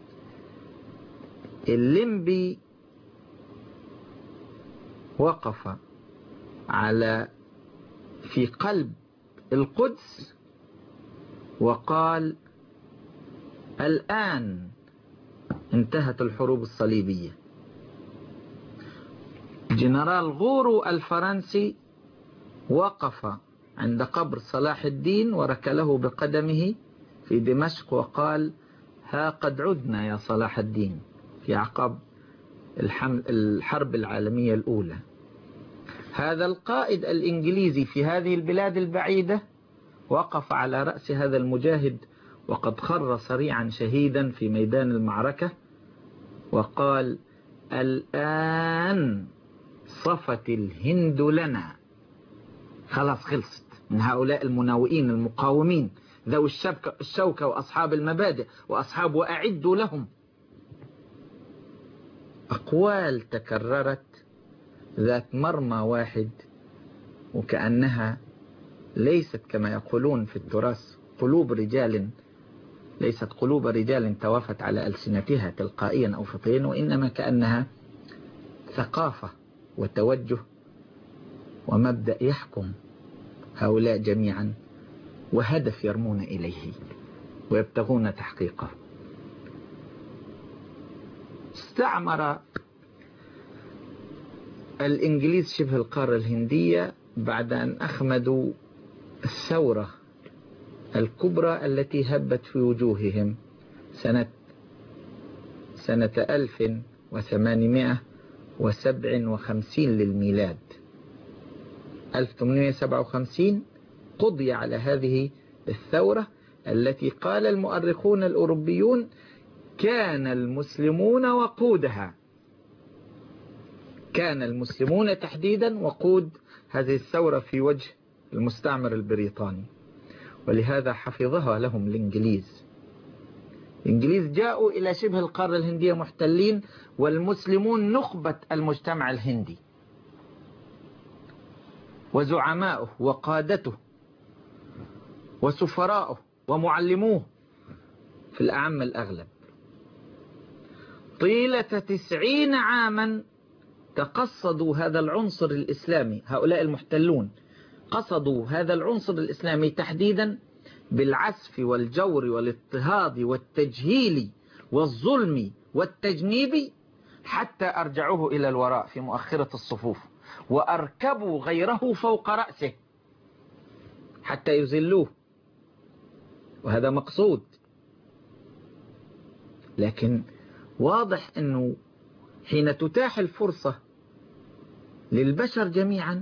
الليمبي وقف في قلب القدس وقال: الآن انتهت الحروب الصليبية. جنرال غورو الفرنسي وقف عند قبر صلاح الدين وركله بقدمه في دمشق وقال: ها قد عدنا يا صلاح الدين، في أعقاب الحرب العالمية الأولى. هذا القائد الإنجليزي في هذه البلاد البعيدة وقف على رأس هذا المجاهد وقد خر صريعا شهيدا في ميدان المعركة وقال: الآن صفت الهند لنا. خلاص خلصت من هؤلاء المناوئين المقاومين ذوي الشوكة وأصحاب المبادئ وأصحاب وأعدوا لهم. أقوال تكررت ذات مرمى واحد، وكأنها ليست كما يقولون في التراث قلوب رجال، ليست قلوب رجال توافت على ألسنتها تلقائيا أو فطريا، وإنما كأنها ثقافة وتوجه ومبدأ يحكم هؤلاء جميعا وهدف يرمون إليه ويبتغون تحقيقه. استعمر الإنجليز شبه القارة الهندية بعد أن أخمدوا الثورة الكبرى التي هبت في وجوههم سنة 1857 للميلاد. 1857 قضي على هذه الثورة التي قال المؤرخون الأوروبيون كان المسلمون وقودها. كان المسلمون تحديدا وقود هذه الثورة في وجه المستعمر البريطاني، ولهذا حفظها لهم الإنجليز. الإنجليز جاءوا إلى شبه القارة الهندية محتلين، والمسلمون نخبة المجتمع الهندي وزعماؤه وقادته وسفراؤه ومعلموه في الأعم الأغلب. طيلة 90 عاما تقصدوا هذا العنصر الإسلامي. هؤلاء المحتلون قصدوا هذا العنصر الإسلامي تحديدا بالعسف والجور والاضطهاد والتجهيل والظلم والتجنيب حتى أرجعوه إلى الوراء في مؤخرة الصفوف وأركبوا غيره فوق رأسه حتى يذلوه، وهذا مقصود. لكن واضح أنه حين تتاح الفرصة للبشر جميعا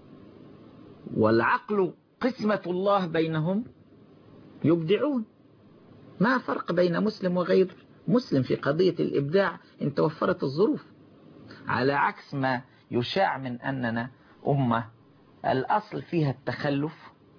والعقل قسمة الله بينهم يبدعون. ما فرق بين مسلم وغير مسلم في قضية الإبداع إن توفرت الظروف، على عكس ما يشاع من أننا أمة الأصل فيها التخلف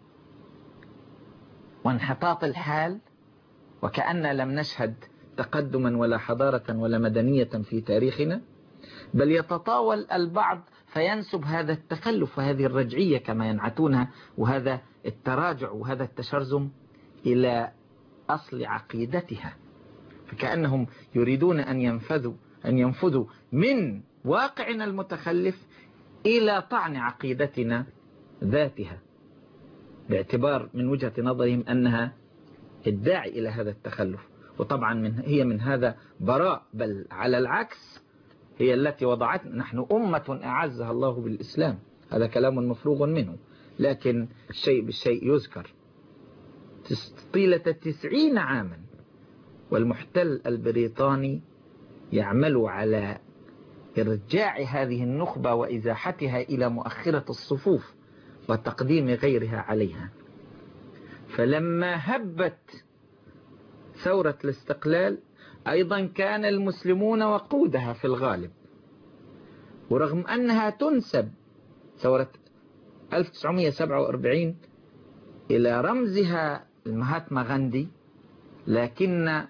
وانحطاط الحال، وكأن لم نشهد تقدما ولا حضارة ولا مدنية في تاريخنا، بل يتطاول البعض فينسب هذا التخلف وهذه الرجعية كما ينعتونها وهذا التراجع وهذا التشرذم إلى أصل عقيدتها، فكأنهم يريدون أن ينفذوا من واقعنا المتخلف إلى طعن عقيدتنا ذاتها، باعتبار من وجهة نظرهم أنها الداعي إلى هذا التخلف. وطبعا هي من هذا براء، بل على العكس هي التي وضعتنا. نحن أمة أعزها الله بالإسلام، هذا كلام مفروغ منه، لكن الشيء بالشيء يذكر. طيلة 90 عاما والمحتل البريطاني يعمل على إرجاع هذه النخبة وإزاحتها إلى مؤخرة الصفوف وتقديم غيرها عليها. فلما هبت ثورة الاستقلال أيضا كان المسلمون وقودها في الغالب، ورغم أنها تنسب ثورة 1947 إلى رمزها المهاتما غاندي، لكن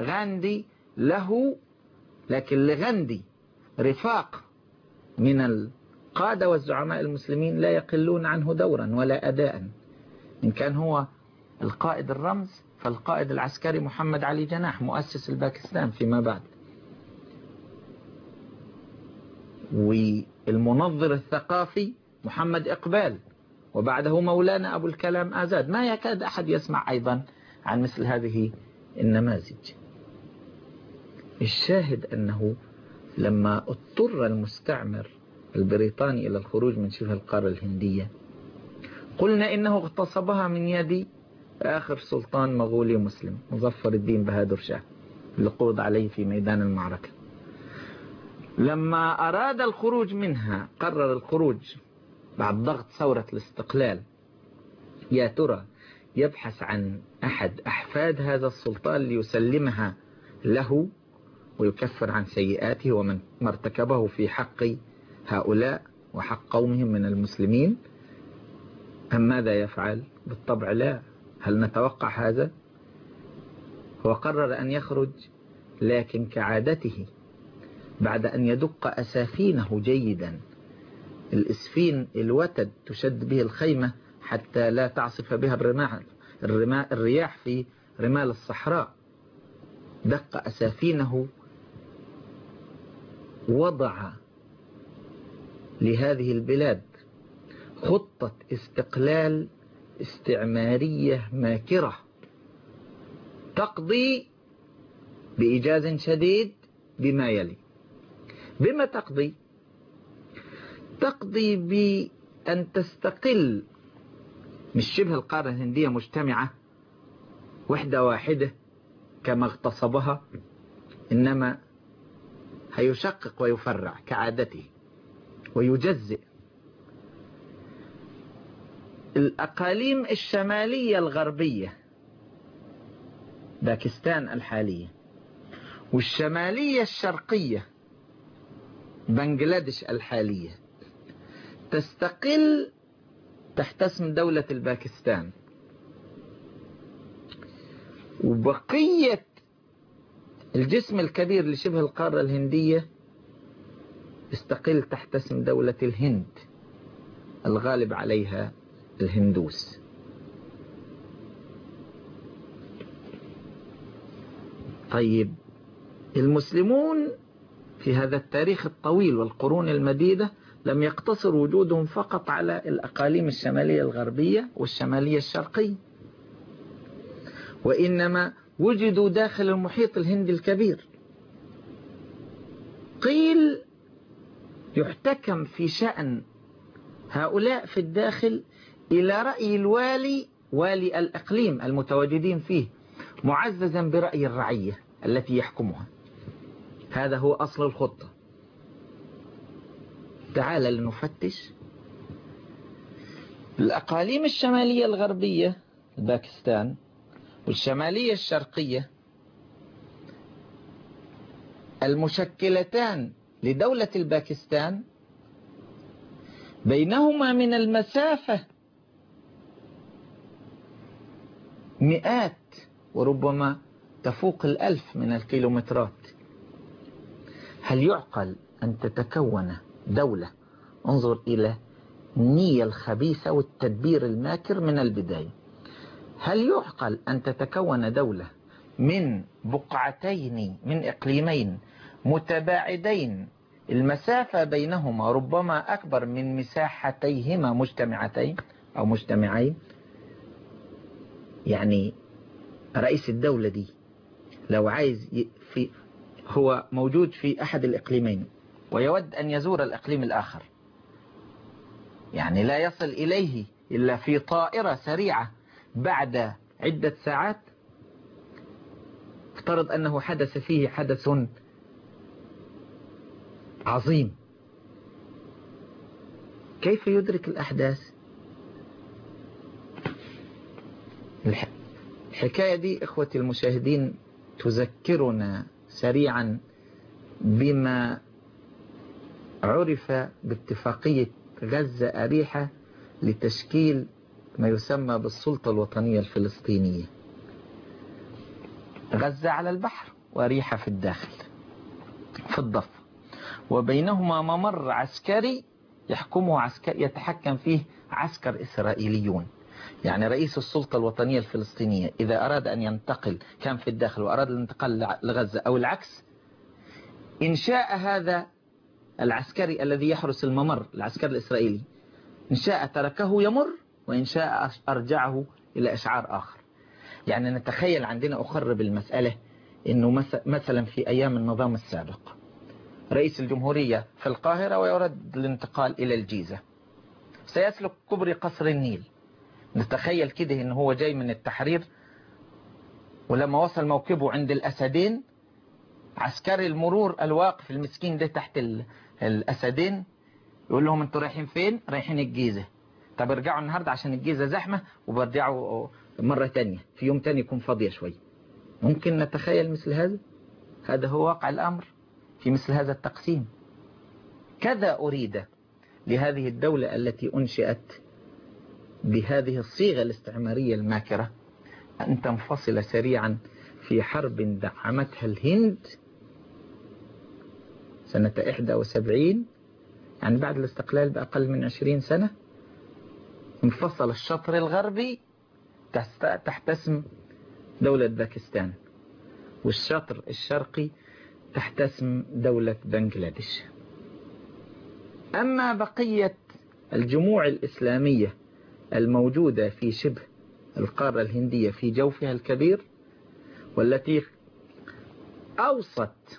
لغاندي رفاق من القادة والزعماء المسلمين لا يقلون عنه دورا ولا أداء. إن كان هو القائد الرمز فالقائد العسكري محمد علي جناح مؤسس الباكستان فيما بعد، والمنظر الثقافي محمد إقبال، وبعده مولانا أبو الكلام آزاد. ما يكاد أحد يسمع أيضا عن مثل هذه النماذج. الشاهد أنه لما اضطر المستعمر البريطاني إلى الخروج من شبه القارة الهندية قلنا إنه اغتصبها من يد آخر سلطان مغولي مسلم مظفر الدين بهادر شاه للقبض عليه في ميدان المعركة. لما أراد الخروج منها قرر الخروج بعد ضغط ثورة الاستقلال، يا ترى يبحث عن أحد أحفاد هذا السلطان ليسلمها له ويكفر عن سيئاته ومن ارتكبه في حق هؤلاء وحق قومهم من المسلمين، أم ماذا يفعل؟ بالطبع لا. هل نتوقع هذا؟ هو قرر أن يخرج، لكن كعادته بعد أن يدق أسافينه جيدا، الإسفين الوتد تشد به الخيمة حتى لا تعصف بها الرياح في رمال الصحراء، دق أسافينه، وضع لهذه البلاد خطة استقلال استعمارية ماكرة تقضي بإيجاز شديد بما يلي. بما تقضي؟ تقضي بأن تستقل مش شبه القارة الهندية مجتمعة وحدة واحدة كما اغتصبها، إنما هيشقق ويفرع كعادته ويجزئ. الأقاليم الشمالية الغربية باكستان الحالية والشمالية الشرقية بنغلاديش الحالية تستقل تحت اسم دولة الباكستان، وبقية الجسم الكبير لشبه القارة الهندية استقل تحت اسم دولة الهند الغالب عليها الهندوس. طيب، المسلمون في هذا التاريخ الطويل والقرون المديدة لم يقتصر وجودهم فقط على الأقاليم الشمالية الغربية والشمالية الشرقية، وإنما وجدوا داخل المحيط الهندي الكبير. قيل يحتكم في شأن هؤلاء في الداخل إلى رأي الوالي، والي الإقليم المتواجدين فيه، معززا برأي الرعية التي يحكمها. هذا هو أصل الخطة. تعال لنفتش. الأقاليم الشمالية الغربية باكستان والشمالية الشرقية المشكلتان لدولة الباكستان بينهما من المسافة مئات وربما تفوق 1000 من الكيلومترات. هل يعقل أن تتكون دولة؟ انظر إلى النية الخبيثة والتدبير الماكر من البداية. هل يعقل أن تتكون دولة من بقعتين من إقليمين متباعدين المسافة بينهما ربما أكبر من مساحتيهما مجتمعتين أو مجتمعين؟ يعني رئيس الدولة دي لو عايز هو موجود في أحد الإقليمين ويود أن يزور الإقليم الآخر، يعني لا يصل إليه إلا في طائرة سريعة بعد عدة ساعات. افترض أنه حدث فيه حدث عظيم، كيف يدرك الأحداث؟ الحكاية دي إخوتي المشاهدين تذكرنا سريعا بما عرف باتفاقية غزة أريحة لتشكيل ما يسمى بالسلطة الوطنية الفلسطينية. غزة على البحر وأريحة في الداخل في الضفة، وبينهما ممر عسكري يحكمه يتحكم فيه عسكر إسرائيليون. يعني رئيس السلطة الوطنية الفلسطينية إذا أراد أن ينتقل كان في الداخل وأراد الانتقال لغزة أو العكس، إن شاء هذا العسكري الذي يحرس الممر العسكري الإسرائيلي إن شاء تركه يمر، وإن شاء أرجعه إلى إشعار آخر. يعني نتخيل عندنا أخرب المسألة إنه مثلا في أيام النظام السابق رئيس الجمهورية في القاهرة ويرد الانتقال إلى الجيزة، سيسلك كوبري قصر النيل. نتخيل كده إنه هو جاي من التحرير، ولما وصل موكبه عند الأسدين عسكري المرور الواقف المسكين ده تحت الأسدين يقول لهم انتوا رايحين فين؟ رايحين الجيزة. طب ارجعوا النهاردة عشان الجيزة زحمة، وبرجعوا مرة تانية في يوم تاني يكون فاضية شوي. ممكن نتخيل مثل هذا؟ هذا هو واقع الأمر في مثل هذا التقسيم. كذا أريد لهذه الدولة التي أنشئت بهذه الصيغة الاستعمارية الماكرة أن تنفصل سريعا في حرب دعمتها الهند سنة 71، يعني بعد الاستقلال بأقل من 20 سنة. انفصل الشطر الغربي تحت اسم دولة باكستان، والشطر الشرقي تحت اسم دولة بنغلاديش. أما بقية الجموع الإسلامية الموجودة في شبه القارة الهندية في جوفها الكبير، والتي أوصت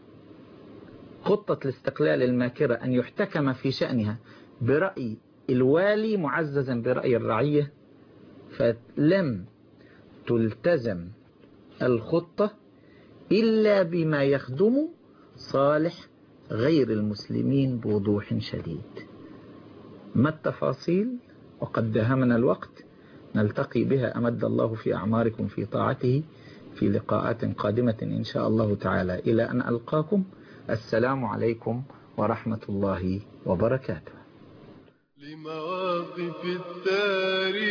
خطة الاستقلال الماكرة أن يحتكم في شأنها برأي الوالي معززا برأي الرعية، فلم تلتزم الخطة إلا بما يخدم صالح غير المسلمين بوضوح شديد. ما التفاصيل؟ وقد داهمنا الوقت، نلتقي بها أمد الله في أعماركم في طاعته في لقاءات قادمة إن شاء الله تعالى. إلى أن ألقاكم، السلام عليكم ورحمة الله وبركاته. لمواقف التاريخ